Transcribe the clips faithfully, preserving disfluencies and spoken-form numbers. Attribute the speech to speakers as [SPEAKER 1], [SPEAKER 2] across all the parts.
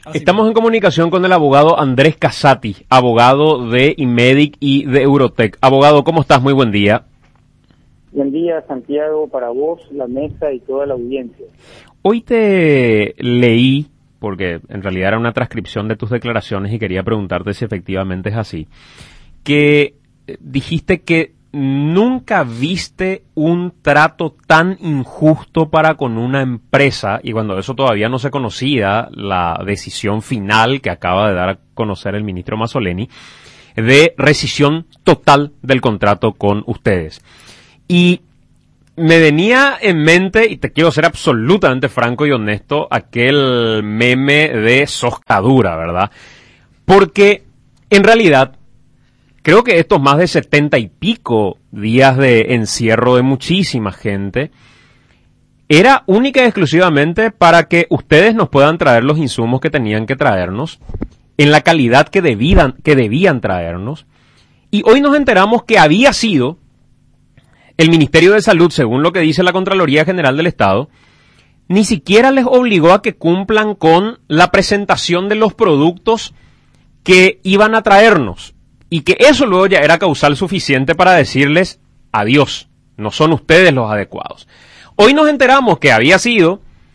[SPEAKER 1] Estamos en comunicación con el abogado Andrés Casati, abogado de Imedic y de Eurotech. Abogado, ¿cómo estás? Muy buen día.
[SPEAKER 2] Buen día, Santiago, para vos, la mesa y toda la audiencia.
[SPEAKER 1] Hoy te leí, porque en realidad era una transcripción de tus declaraciones y quería preguntarte si efectivamente es así, que dijiste que nunca viste un trato tan injusto para con una empresa, y cuando eso todavía no se conocía, la decisión final que acaba de dar a conocer el ministro Mazzoleni, de rescisión total del contrato con ustedes. Y me venía en mente, y te quiero ser absolutamente franco y honesto, aquel meme de Soscadura, ¿verdad? Porque en realidad creo que estos más de setenta y pico días de encierro de muchísima gente era única y exclusivamente para que ustedes nos puedan traer los insumos que tenían que traernos en la calidad que debían, que debían traernos. Y hoy nos enteramos que había sido el Ministerio de Salud, según lo que dice la Contraloría General del Estado, ni siquiera les obligó a que cumplan con la presentación de los productos que iban a traernos. Y que eso luego ya era causal suficiente para decirles adiós, no son ustedes los adecuados. Hoy nos enteramos que había sido,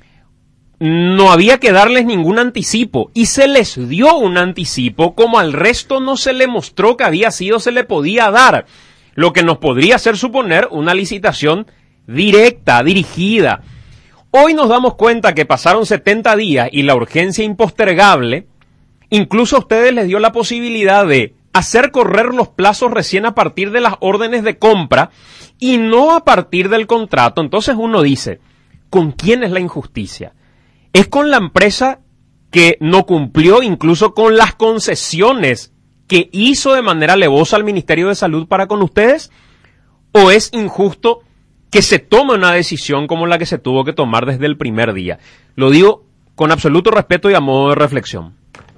[SPEAKER 1] no había que darles ningún anticipo, y se les dio un anticipo como al resto no se le mostró que había sido, se le podía dar, lo que nos podría hacer suponer una licitación directa, dirigida. Hoy nos damos cuenta que pasaron setenta días y la urgencia impostergable, incluso a ustedes les dio la posibilidad de hacer correr los plazos recién a partir de las órdenes de compra y no a partir del contrato. Entonces uno dice, ¿con quién es la injusticia? ¿Es con la empresa que no cumplió incluso con las concesiones que hizo de manera alevosa al Ministerio de Salud para con ustedes? ¿O es injusto que se tome una decisión como la que se tuvo que tomar desde el primer día? Lo digo con absoluto respeto y a modo de reflexión.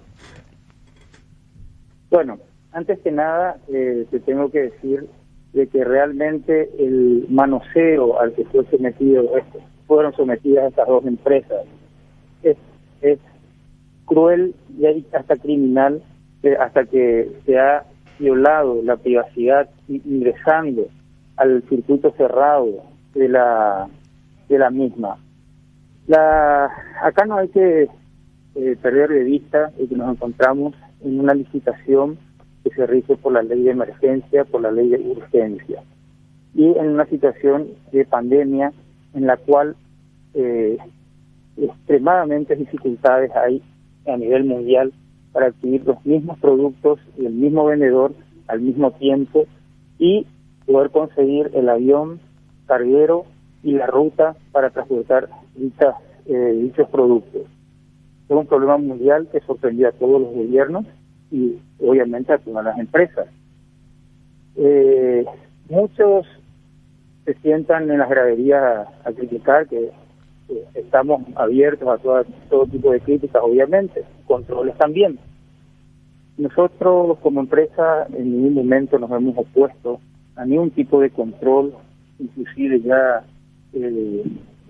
[SPEAKER 2] Bueno, antes que nada, eh, te tengo que decir de que realmente el manoseo al que fue sometido, fueron sometidas estas dos empresas, es, es cruel y hasta criminal, eh, hasta que se ha violado la privacidad ingresando al circuito cerrado de la de la misma. La, acá no hay que eh, perder de vista de que nos encontramos en una licitación que se rige por la ley de emergencia, por la ley de urgencia, y en una situación de pandemia en la cual eh, extremadamente dificultades hay a nivel mundial para adquirir los mismos productos y el mismo vendedor al mismo tiempo y poder conseguir el avión carguero y la ruta para transportar dichas, eh, dichos productos. Es un problema mundial que sorprendió a todos los gobiernos y obviamente a todas las empresas. Eh, muchos se sientan en las graderías a, a criticar, que eh, estamos abiertos a toda, todo tipo de críticas, obviamente, controles también. Nosotros como empresa en ningún momento nos hemos opuesto a ningún tipo de control, inclusive ya eh,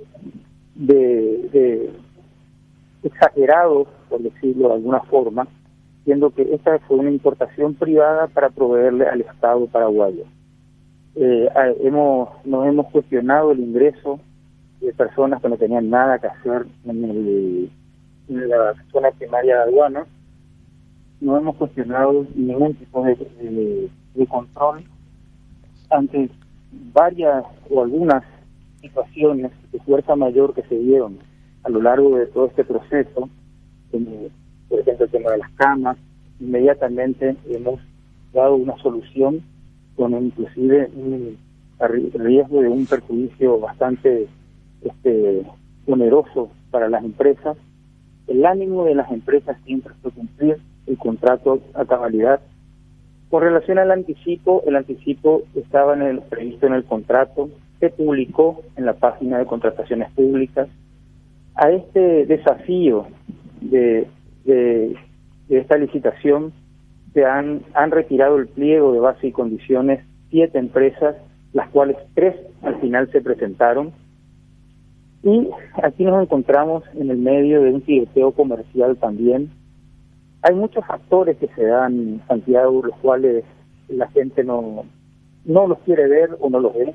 [SPEAKER 2] de, de exagerados, por decirlo de alguna forma, siendo que esta fue una importación privada para proveerle al Estado paraguayo. Eh, hemos, nos hemos cuestionado el ingreso de personas que no tenían nada que hacer en, el, en la zona primaria de aduana. No hemos cuestionado ningún tipo de, de, de control ante varias o algunas situaciones de fuerza mayor que se dieron a lo largo de todo este proceso, como por ejemplo el tema de las camas. Inmediatamente hemos dado una solución con inclusive un riesgo de un perjuicio bastante este, oneroso para las empresas. El ánimo de las empresas siempre fue cumplir el contrato a cabalidad. Con relación al anticipo, el anticipo estaba en el, previsto en el contrato, se publicó en la página de contrataciones públicas. A este desafío de, de, de esta licitación se han, han retirado el pliego de base y condiciones siete empresas, las cuales tres al final se presentaron. Y aquí nos encontramos en el medio de un tiroteo comercial también. Hay muchos factores que se dan en Santiago, los cuales la gente no, no los quiere ver o no los ve.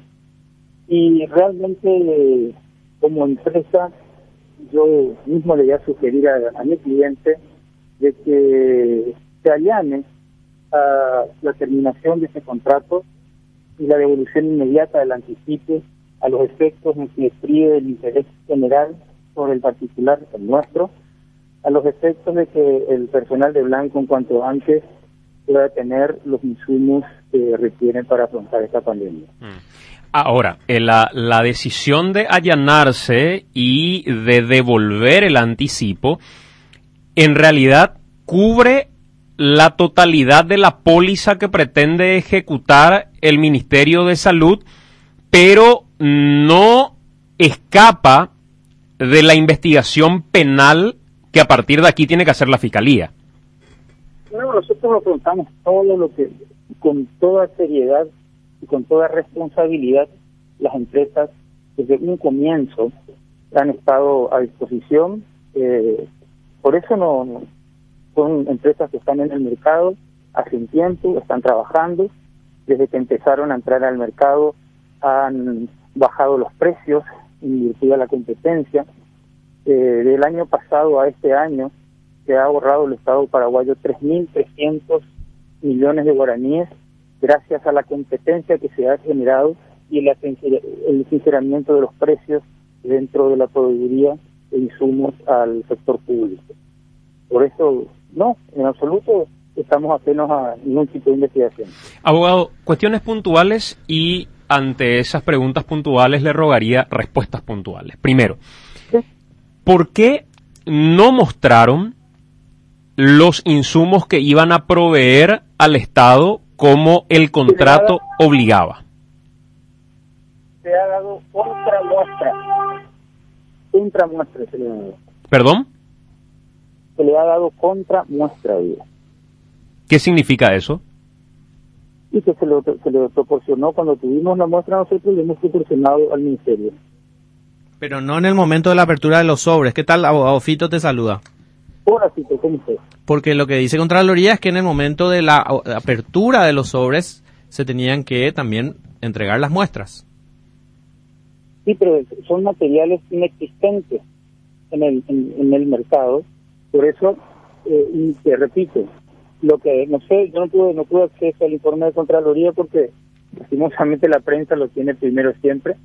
[SPEAKER 2] Y realmente, como empresa, yo mismo le voy a sugerir a, a mi cliente de que se allane a la terminación de ese contrato y la devolución inmediata del anticipo a los efectos en que prive el interés general sobre el particular, el nuestro, a los efectos de que el personal de Blanco en cuanto antes pueda tener los insumos que requieren para afrontar esta pandemia.
[SPEAKER 1] Ahora, eh, la, la decisión de allanarse y de devolver el anticipo, en realidad cubre la totalidad de la póliza que pretende ejecutar el Ministerio de Salud, pero no escapa de la investigación penal que a partir de aquí tiene que hacer la Fiscalía.
[SPEAKER 2] Bueno, nosotros afrontamos todo lo que, con toda seriedad y con toda responsabilidad, las empresas desde un comienzo han estado a disposición. Eh, por eso no, no son empresas que están en el mercado hace un tiempo, están trabajando. Desde que empezaron a entrar al mercado han bajado los precios en virtud de la competencia. Eh, del año pasado a este año se ha ahorrado el Estado paraguayo tres mil trescientos millones de guaraníes gracias a la competencia que se ha generado y el, el sinceramiento de los precios dentro de la proveeduría de insumos al sector público. Por eso, no, en absoluto estamos apenas a ningún tipo de investigación.
[SPEAKER 1] Abogado, cuestiones puntuales y ante esas preguntas puntuales le rogaría respuestas puntuales. Primero, ¿sí? ¿Por qué no mostraron los insumos que iban a proveer al Estado como el contrato
[SPEAKER 2] se
[SPEAKER 1] obligaba?
[SPEAKER 2] Se ha dado contramuestra. Contramuestra se le ha dado.
[SPEAKER 1] ¿Perdón?
[SPEAKER 2] Se le ha dado contramuestra. Digo.
[SPEAKER 1] ¿Qué significa eso?
[SPEAKER 2] Y que se lo, se lo proporcionó cuando tuvimos la muestra, nosotros le hemos proporcionado al Ministerio.
[SPEAKER 3] Pero no en el momento de la apertura de los sobres. ¿Qué tal, abogado Fito? Te saluda.
[SPEAKER 2] Hola, Fito, ¿cómo estás?
[SPEAKER 3] Porque lo que dice Contraloría es que en el momento de la apertura de los sobres se tenían que también entregar las muestras.
[SPEAKER 2] Sí, pero son materiales inexistentes en el, en, en el mercado. Por eso, eh, y te repito, lo que no sé, yo no tuve, no tuve acceso al informe de Contraloría porque lastimosamente la prensa lo tiene primero siempre.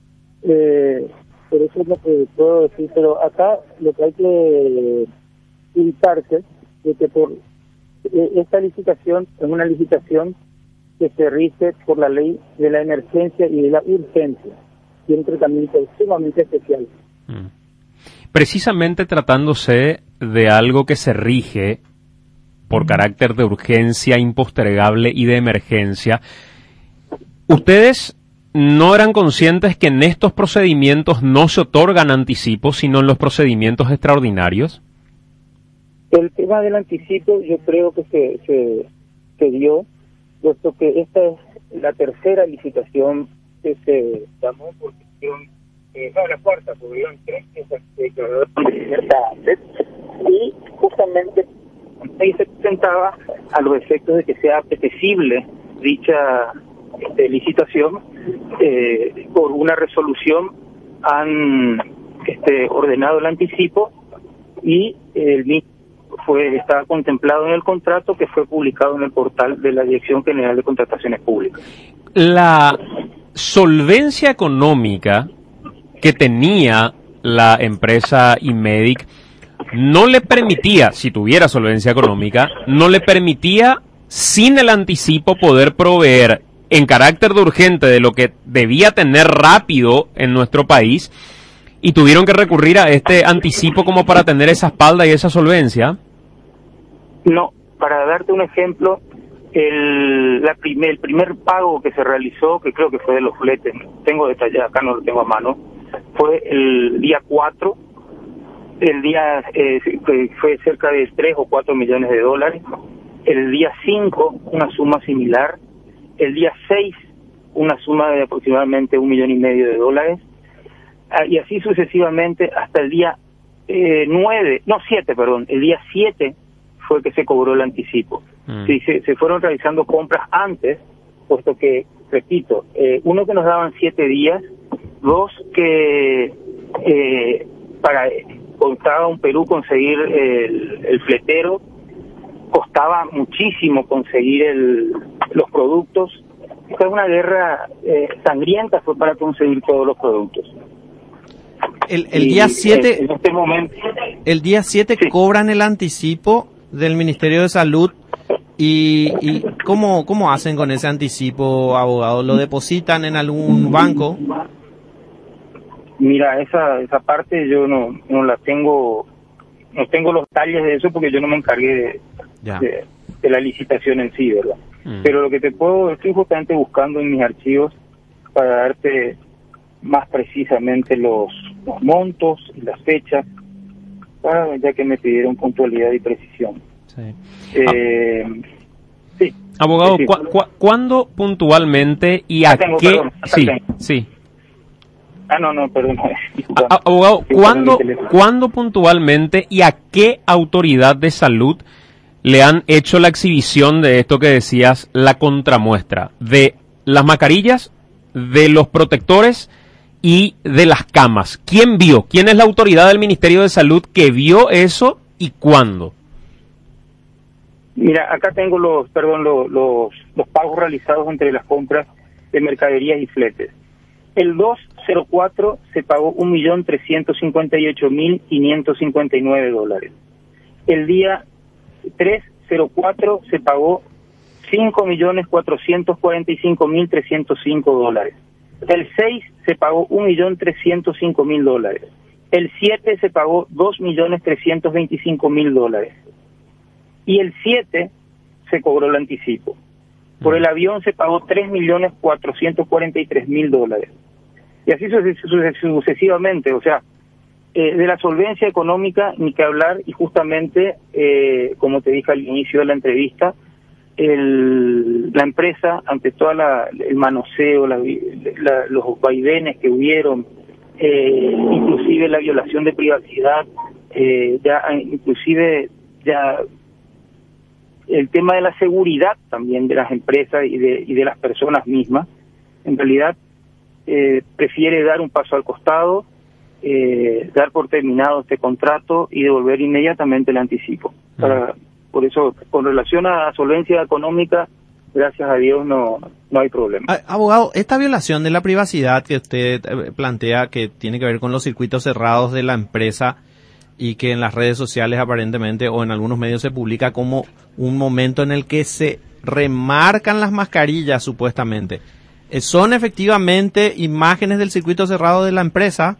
[SPEAKER 2] Eh, pero eso es lo que puedo decir. Pero acá lo que hay que ubicarse de que por eh, esta licitación es una licitación que se rige por la ley de la emergencia y de la urgencia y un tratamiento sumamente especial.
[SPEAKER 1] Mm. Precisamente tratándose de algo que se rige por carácter de urgencia impostergable y de emergencia, ¿ustedes no eran conscientes que en estos procedimientos no se otorgan anticipos, sino en los procedimientos extraordinarios?
[SPEAKER 2] El tema del anticipo yo creo que se, se, se dio, puesto que esta es la tercera licitación que se llamó por gestión, eh, no, la cuarta, porque eran tres que se declararon de cierta antes, y justamente ahí se presentaba a los efectos de que sea apetecible dicha este, licitación, eh, por una resolución han este, ordenado el anticipo y el mismo fue estaba contemplado en el contrato que fue publicado en el portal de la Dirección General de Contrataciones Públicas.
[SPEAKER 1] La solvencia económica que tenía la empresa Inmedic no le permitía, si tuviera solvencia económica, no le permitía sin el anticipo poder proveer en carácter de urgente de lo que debía tener rápido en nuestro país, y tuvieron que recurrir a este anticipo como para tener esa espalda y esa solvencia.
[SPEAKER 2] No, para darte un ejemplo, el, la primer, el primer pago que se realizó, que creo que fue de los fletes, tengo detallado, acá no lo tengo a mano, fue el día cuatro, el día eh, fue cerca de tres o cuatro millones de dólares, el día cinco una suma similar, el día seis una suma de aproximadamente un millón y medio de dólares, y así sucesivamente hasta el día eh, nueve, no siete, perdón, el día siete fue que se cobró el anticipo. Mm. Sí, se, se fueron realizando compras antes, puesto que, repito, eh, uno que nos daban siete días, dos que eh, para costaba un Perú conseguir el, el fletero, costaba muchísimo conseguir el, los productos. Esta es una guerra eh, sangrienta, fue para conseguir todos los productos.
[SPEAKER 3] El, el día siete,
[SPEAKER 2] en este momento,
[SPEAKER 3] el día siete sí. Cobran el anticipo del Ministerio de Salud. ¿Y, y cómo, cómo hacen con ese anticipo, abogado? ¿Lo depositan en algún banco?
[SPEAKER 2] Mira, esa esa parte yo no no la tengo, no tengo los detalles de eso porque yo no me encargué de, de, de la licitación en sí, ¿verdad? Mm. Pero lo que te puedo, estoy justamente buscando en mis archivos para darte más precisamente los, los montos y las fechas, para, ya que me pidieron puntualidad y precisión.
[SPEAKER 1] Sí.
[SPEAKER 2] Eh, ah. sí.
[SPEAKER 1] Abogado,
[SPEAKER 2] sí, sí.
[SPEAKER 1] ¿cu cu ¿cuándo puntualmente y a
[SPEAKER 2] tengo,
[SPEAKER 1] qué?
[SPEAKER 2] Perdón,
[SPEAKER 1] sí,
[SPEAKER 2] tengo.
[SPEAKER 1] sí.
[SPEAKER 2] Ah, no, no, perdón.
[SPEAKER 1] A abogado, ¿cuándo, ¿cuándo puntualmente y a qué autoridad de salud le han hecho la exhibición de esto que decías, la contramuestra, de las mascarillas, de los protectores y de las camas? ¿Quién vio? ¿Quién es la autoridad del Ministerio de Salud que vio eso y cuándo?
[SPEAKER 2] Mira, acá tengo los, perdón, los, los, los pagos realizados entre las compras de mercaderías y fletes. El dos cero cuatro se pagó un millón trescientos cincuenta y ocho mil quinientos cincuenta y nueve dólares. El día tres cero cuatro se pagó cinco millones cuatrocientos cuarenta y cinco mil trescientos cinco dólares. El seis se pagó un millón trescientos cinco mil dólares. El siete se pagó dos millones trescientos veinticinco mil dólares. Y el siete se cobró el anticipo. Por el avión se pagó tres millones cuatrocientos cuarenta y tres mil dólares. Y así sucesivamente, o sea, eh, de la solvencia económica ni que hablar, y justamente, eh, como te dije al inicio de la entrevista, el, la empresa, ante todo el manoseo, la, la, los vaivenes que hubieron, eh, inclusive la violación de privacidad, eh, ya inclusive ya el tema de la seguridad también de las empresas y de, y de las personas mismas, en realidad eh, prefiere dar un paso al costado, eh, dar por terminado este contrato y devolver inmediatamente el anticipo. Mm. Para, por eso, con relación a solvencia económica, gracias a Dios no, no hay problema.
[SPEAKER 3] Abogado, esta violación de la privacidad que usted plantea, que tiene que ver con los circuitos cerrados de la empresa, y que en las redes sociales aparentemente o en algunos medios se publica como un momento en el que se remarcan las mascarillas supuestamente. ¿Son efectivamente imágenes del circuito cerrado de la empresa?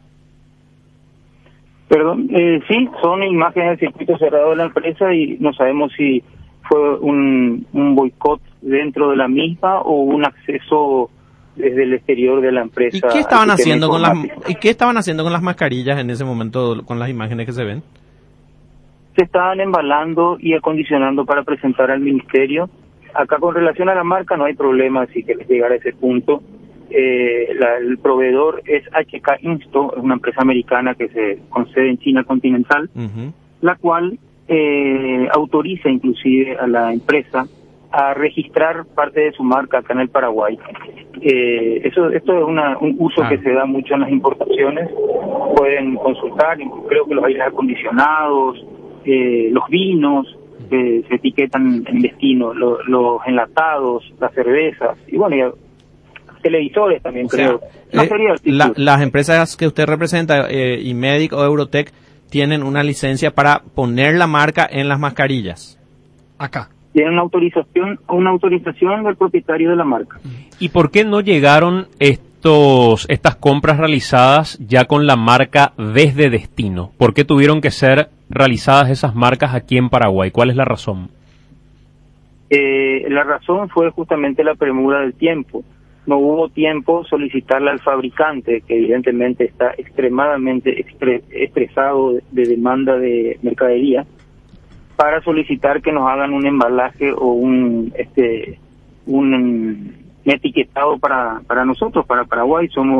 [SPEAKER 2] Perdón, eh, sí, son imágenes del circuito cerrado de la empresa y no sabemos si fue un, un boicot dentro de la misma o un acceso desde el exterior de la empresa.
[SPEAKER 3] ¿Y qué estaban haciendo con las y qué estaban haciendo con las mascarillas en ese momento, con las imágenes que se ven?
[SPEAKER 2] Se estaban embalando y acondicionando para presentar al ministerio. Acá con relación a la marca no hay problema, así que les llegara a ese punto. Eh, la, el proveedor es H K Insto, es una empresa americana que se con sede en China continental, uh-huh. la cual eh, autoriza inclusive a la empresa a registrar parte de su marca acá en el Paraguay. Eh, eso, esto es una, un uso ah. que se da mucho en las importaciones. Pueden consultar, creo que los aires acondicionados, eh, los vinos que se etiquetan en destino, lo, los enlatados, las cervezas y bueno, y televisores también, o creo.
[SPEAKER 3] Sea, eh, la, las empresas que usted representa, eh, Imedic o Eurotech, tienen una licencia para poner la marca en las mascarillas.
[SPEAKER 1] Acá.
[SPEAKER 2] Tienen una autorización, una autorización del propietario de la marca.
[SPEAKER 1] ¿Y por qué no llegaron estos estas compras realizadas ya con la marca desde destino? ¿Por qué tuvieron que ser realizadas esas marcas aquí en Paraguay? ¿Cuál es la razón?
[SPEAKER 2] Eh, la razón fue justamente la premura del tiempo. No hubo tiempo solicitarle al fabricante, que evidentemente está extremadamente expre- estresado de demanda de mercadería, para solicitar que nos hagan un embalaje o un este un, un etiquetado para para nosotros, para Paraguay. Somos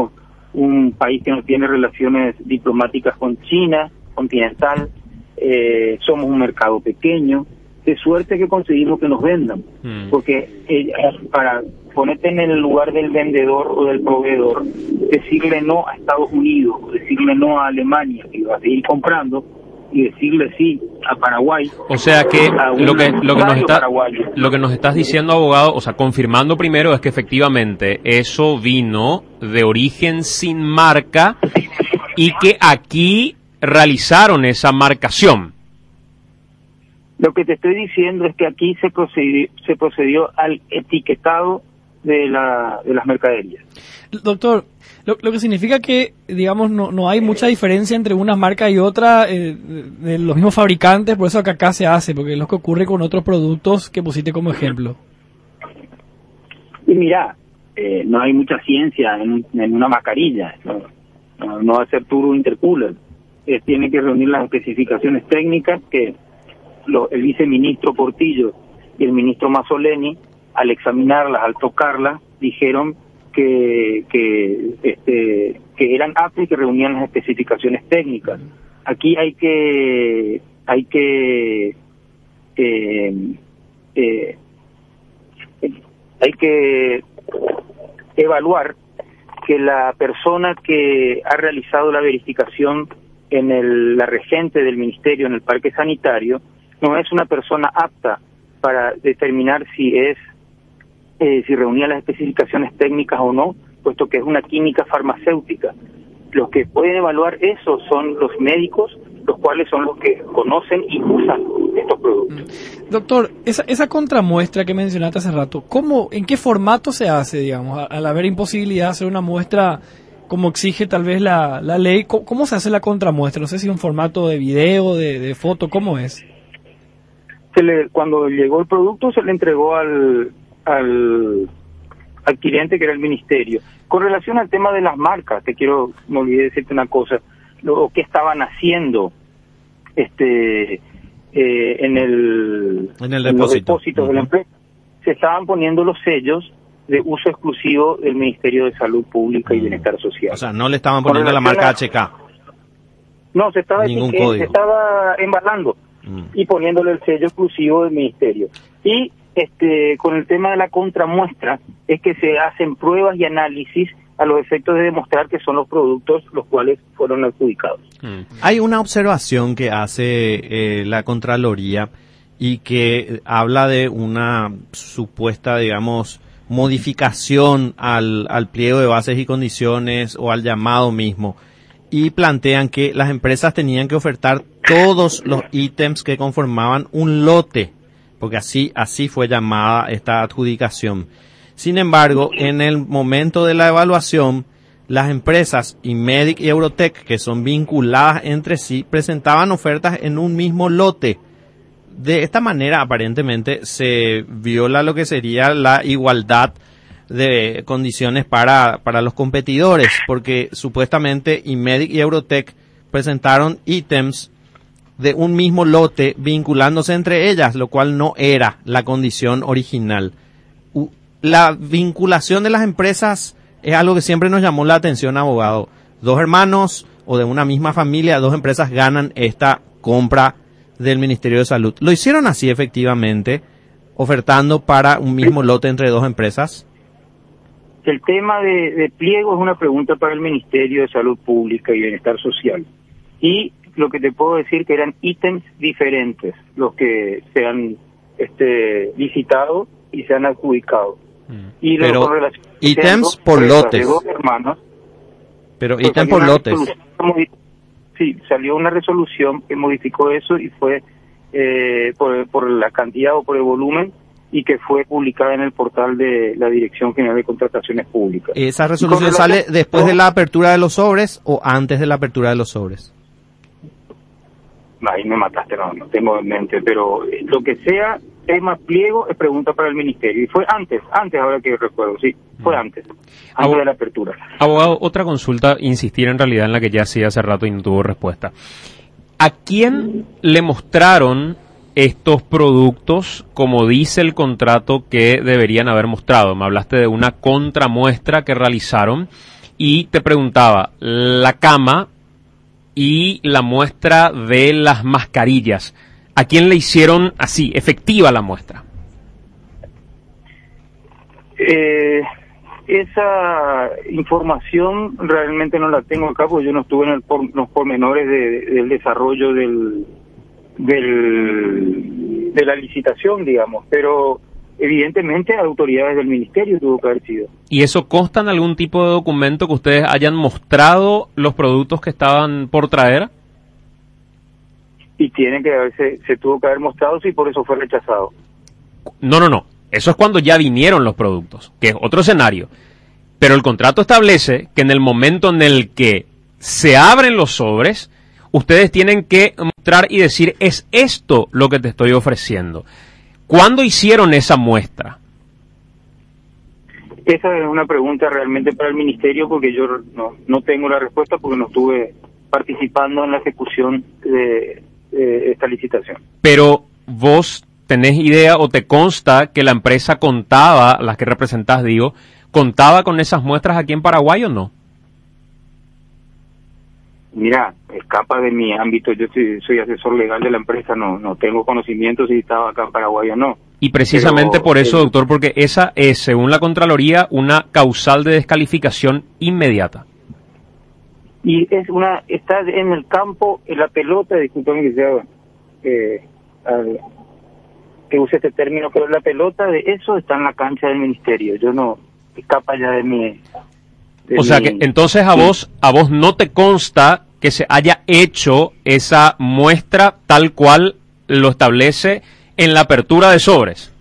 [SPEAKER 2] un país que no tiene relaciones diplomáticas con China continental, eh, somos un mercado pequeño, de suerte que conseguimos que nos vendan, mm. porque eh, para ponerte en el lugar del vendedor o del proveedor, decirle no a Estados Unidos, decirle no a Alemania, que va a seguir comprando, y decirle sí a Paraguay.
[SPEAKER 1] O sea que lo que lo que nos está lo que nos estás diciendo, abogado, o sea, confirmando primero, es que efectivamente eso vino de origen sin marca y que aquí realizaron esa marcación.
[SPEAKER 2] Lo que te estoy diciendo es que aquí se procedió, se procedió al etiquetado de la de las mercaderías.
[SPEAKER 4] Doctor, lo, lo que significa que, digamos, no, no hay mucha diferencia entre una marca y otra eh, de los mismos fabricantes, por eso que acá se hace, porque es lo que ocurre con otros productos que pusiste como ejemplo.
[SPEAKER 2] Y mira, eh, no hay mucha ciencia en, en una mascarilla, no, no, no va a ser turbo intercooler, eh, tiene que reunir las especificaciones técnicas que lo, el viceministro Portillo y el ministro Mazzoleni, al examinarlas, al tocarlas, dijeron que que este que eran aptos y que reunían las especificaciones técnicas. Aquí hay que hay que eh, eh, hay que evaluar que la persona que ha realizado la verificación en el, la regente del ministerio en el parque sanitario no es una persona apta para determinar si es Eh, si reunía las especificaciones técnicas o no, puesto que es una química farmacéutica. Los que pueden evaluar eso son los médicos, los cuales son los que conocen y usan estos productos.
[SPEAKER 4] Doctor, esa, esa contramuestra que mencionaste hace rato, ¿cómo, en qué formato se hace, digamos, al haber imposibilidad de hacer una muestra como exige tal vez la, la ley? ¿Cómo, ¿Cómo se hace la contramuestra? No sé si un formato de video, de, de foto, ¿cómo es?
[SPEAKER 2] Se le, cuando llegó el producto se le entregó al al adquirente, que era el ministerio. Con relación al tema de las marcas, te quiero, me olvidé decirte una cosa, lo que estaban haciendo este eh, en el
[SPEAKER 3] en, el
[SPEAKER 2] en los
[SPEAKER 3] depósito.
[SPEAKER 2] depósitos uh-huh. de la empresa, se estaban poniendo los sellos de uso exclusivo del Ministerio de Salud Pública uh-huh. y Bienestar Social.
[SPEAKER 3] O sea, no le estaban poniendo la marca
[SPEAKER 2] a,
[SPEAKER 3] H K.
[SPEAKER 2] No, se estaba,
[SPEAKER 3] Ningún
[SPEAKER 2] eh,
[SPEAKER 3] código.
[SPEAKER 2] se estaba embalando uh-huh. y poniéndole el sello exclusivo del Ministerio. Y Este, con el tema de la contramuestra, es que se hacen pruebas y análisis a los efectos de demostrar que son los productos los cuales fueron adjudicados.
[SPEAKER 3] Mm. Hay una observación que hace eh, la Contraloría y que habla de una supuesta, digamos, modificación al, al pliego de bases y condiciones o al llamado mismo, y plantean que las empresas tenían que ofertar todos los ítems que conformaban un lote, porque así así fue llamada esta adjudicación. Sin embargo, en el momento de la evaluación, las empresas Imedic y Eurotec, que son vinculadas entre sí, presentaban ofertas en un mismo lote. De esta manera, aparentemente, se viola lo que sería la igualdad de condiciones para, para los competidores, porque supuestamente Imedic y Eurotec presentaron ítems de un mismo lote vinculándose entre ellas, lo cual no era la condición original. La vinculación de las empresas es algo que siempre nos llamó la atención, abogado. Dos hermanos o de una misma familia, dos empresas ganan esta compra del Ministerio de Salud. ¿Lo hicieron así efectivamente, ofertando para un mismo lote entre dos empresas?
[SPEAKER 2] El tema de, de pliego es una pregunta para el Ministerio de Salud Pública y Bienestar Social. Y lo que te puedo decir que eran ítems diferentes los que se han este, visitado y se han adjudicado. Mm. Y
[SPEAKER 3] pero ítems por lotes.
[SPEAKER 2] Dos hermanos,
[SPEAKER 3] pero pues ítems por lotes.
[SPEAKER 2] Sí, salió una resolución que modificó eso y fue eh, por, por la cantidad o por el volumen, y que fue publicada en el portal de la Dirección General de Contrataciones Públicas.
[SPEAKER 3] ¿Esa resolución sale después de la apertura de los sobres o antes de la apertura de los sobres?
[SPEAKER 2] Ahí me mataste, no, no tengo en mente, pero lo que sea tema pliego es pregunta para el ministerio, y fue antes, antes, ahora que recuerdo, sí, fue antes, antes Abog- de la apertura.
[SPEAKER 1] Abogado, otra consulta, insistir en realidad en la que ya hacía hace rato y no tuvo respuesta. ¿A quién le mostraron estos productos, como dice el contrato, que deberían haber mostrado? Me hablaste de una contramuestra que realizaron. y te preguntaba, la cama y la muestra de las mascarillas, ¿a quién le hicieron así, efectiva la muestra?
[SPEAKER 2] Eh, esa información realmente no la tengo acá, porque yo no estuve en el por, los pormenores de, de, del desarrollo del, del de la licitación, digamos, pero evidentemente autoridades del ministerio tuvo que haber sido.
[SPEAKER 1] ¿Y eso consta en algún tipo de documento que ustedes hayan mostrado los productos que estaban por traer?
[SPEAKER 2] Y tiene que haberse, se tuvo que haber mostrado, sí, por eso fue rechazado.
[SPEAKER 1] No, no, no. Eso es cuando ya vinieron los productos, que es otro escenario. Pero el contrato establece que en el momento en el que se abren los sobres, ustedes tienen que mostrar y decir, es esto lo que te estoy ofreciendo. ¿Cuándo hicieron esa muestra?
[SPEAKER 2] Esa es una pregunta realmente para el ministerio, porque yo no, no tengo la respuesta, porque no estuve participando en la ejecución de, de esta licitación.
[SPEAKER 1] Pero vos tenés idea o te consta que la empresa contaba, las que representás digo, contaba con esas muestras aquí en Paraguay o no?
[SPEAKER 2] Mira, escapa de mi ámbito, yo soy, soy asesor legal de la empresa, no no tengo conocimiento si estaba acá en Paraguay o no.
[SPEAKER 1] Y precisamente
[SPEAKER 2] Pero,
[SPEAKER 1] por eso,
[SPEAKER 2] eh,
[SPEAKER 1] doctor, porque esa es, según la Contraloría, una causal de descalificación inmediata.
[SPEAKER 2] Y es una, está en el campo, en la pelota, discúlpame que sea, eh, al, que use este término, pero la pelota de eso está en la cancha del ministerio, yo no, escapa ya de mi... de
[SPEAKER 1] O sea
[SPEAKER 2] mi-
[SPEAKER 1] que entonces a
[SPEAKER 2] sí.
[SPEAKER 1] vos, a vos no te consta que se haya hecho esa muestra tal cual lo establece en la apertura de sobres.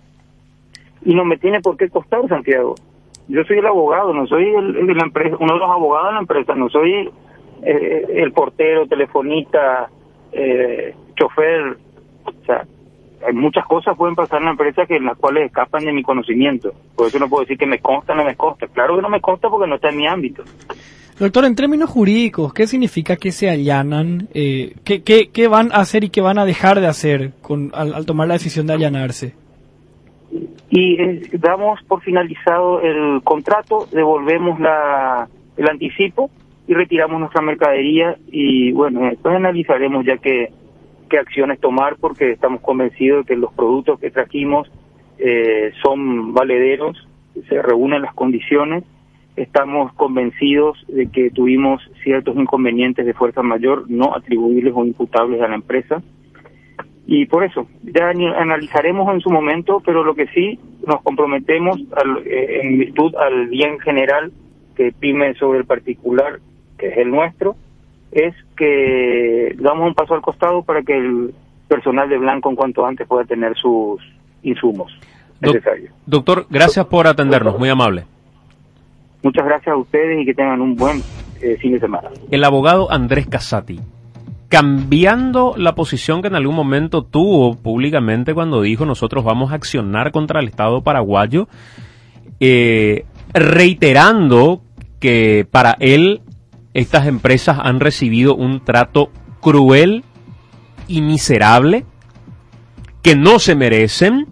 [SPEAKER 2] Y no me tiene por qué costar, Santiago. Yo soy el abogado, no soy el, el de la empresa, uno de los abogados de la empresa, no soy eh, el portero, telefonista, eh, chofer. O sea, hay muchas cosas pueden pasar en la empresa que en las cuales escapan de mi conocimiento. Por eso no puedo decir que me consta o no me consta. Claro que no me consta porque no está en mi ámbito.
[SPEAKER 4] Doctor, en términos jurídicos, ¿qué significa que se allanan? Eh, ¿qué, qué, ¿Qué van a hacer y qué van a dejar de hacer con, al, al tomar la decisión de allanarse?
[SPEAKER 2] Y eh, damos por finalizado el contrato, devolvemos la el anticipo y retiramos nuestra mercadería y bueno, después analizaremos ya qué, qué acciones tomar, porque estamos convencidos de que los productos que trajimos eh, son valederos, se reúnen las condiciones. Estamos convencidos de que tuvimos ciertos inconvenientes de fuerza mayor no atribuibles o imputables a la empresa. Y por eso, ya analizaremos en su momento, pero lo que sí nos comprometemos al, eh, en virtud al bien general que prime sobre el particular, que es el nuestro, es que damos un paso al costado para que el personal de Blanco en cuanto antes pueda tener sus insumos
[SPEAKER 1] Doc-
[SPEAKER 2] necesarios.
[SPEAKER 1] Doctor, gracias por atendernos, muy amable.
[SPEAKER 2] Muchas gracias a ustedes y que tengan un buen eh, fin de semana.
[SPEAKER 1] El abogado Andrés Casati, cambiando la posición que en algún momento tuvo públicamente cuando dijo nosotros vamos a accionar contra el Estado paraguayo, eh, reiterando que para él estas empresas han recibido un trato cruel y miserable que no se merecen,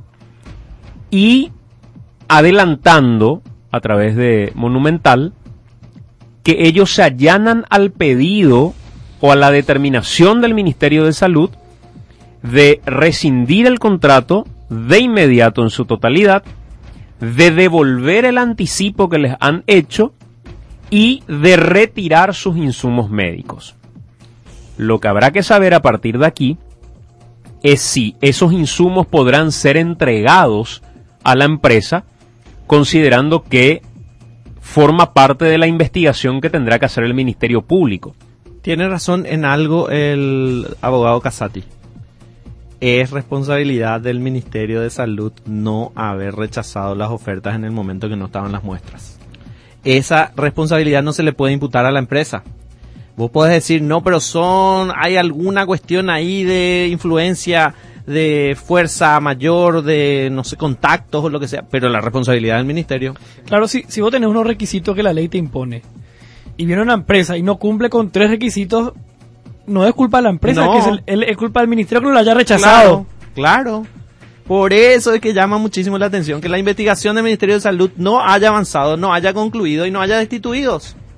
[SPEAKER 1] y adelantando a través de Monumental que ellos se allanan al pedido o a la determinación del Ministerio de Salud de rescindir el contrato de inmediato en su totalidad, de devolver el anticipo que les han hecho y de retirar sus insumos médicos. Lo que habrá que saber a partir de aquí es si esos insumos podrán ser entregados a la empresa, considerando que forma parte de la investigación que tendrá que hacer el Ministerio Público.
[SPEAKER 3] Tiene razón en algo el abogado Casati. Es responsabilidad del Ministerio de Salud no haber rechazado las ofertas en el momento que no estaban las muestras. Esa responsabilidad no se le puede imputar a la empresa. Vos podés decir, no, pero son, hay alguna cuestión ahí de influencia, de fuerza mayor, de, no sé, contactos o lo que sea, pero la responsabilidad del ministerio.
[SPEAKER 4] Claro, si, si vos tenés unos requisitos que la ley te impone y viene una empresa y no cumple con tres requisitos, no es culpa de la empresa,
[SPEAKER 3] No.
[SPEAKER 4] que es, el- el- es culpa del ministerio que no lo haya rechazado.
[SPEAKER 3] Claro, claro. Por eso es que llama muchísimo la atención que la investigación del Ministerio de Salud no haya avanzado, no haya concluido y no haya destituidos.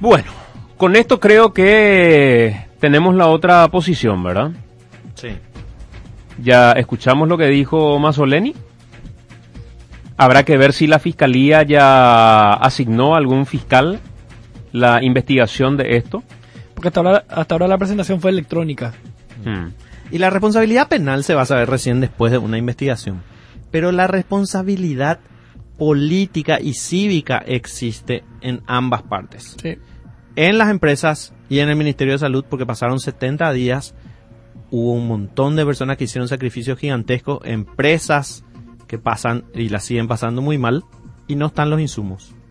[SPEAKER 1] Bueno, con esto creo que tenemos la otra posición, ¿verdad?
[SPEAKER 3] Sí.
[SPEAKER 1] Ya escuchamos lo que dijo Mazzoleni. Habrá que ver si la fiscalía ya asignó a algún fiscal la investigación de esto.
[SPEAKER 4] Porque hasta ahora, hasta ahora la presentación fue electrónica.
[SPEAKER 1] Hmm.
[SPEAKER 3] Y la responsabilidad penal se va a saber recién después de una investigación. Pero la responsabilidad política y cívica existe en ambas partes.
[SPEAKER 4] Sí.
[SPEAKER 3] En las empresas y en el Ministerio de Salud, porque pasaron setenta días, hubo un montón de personas que hicieron sacrificios gigantescos, empresas que pasan y la siguen pasando muy mal, y no están los insumos.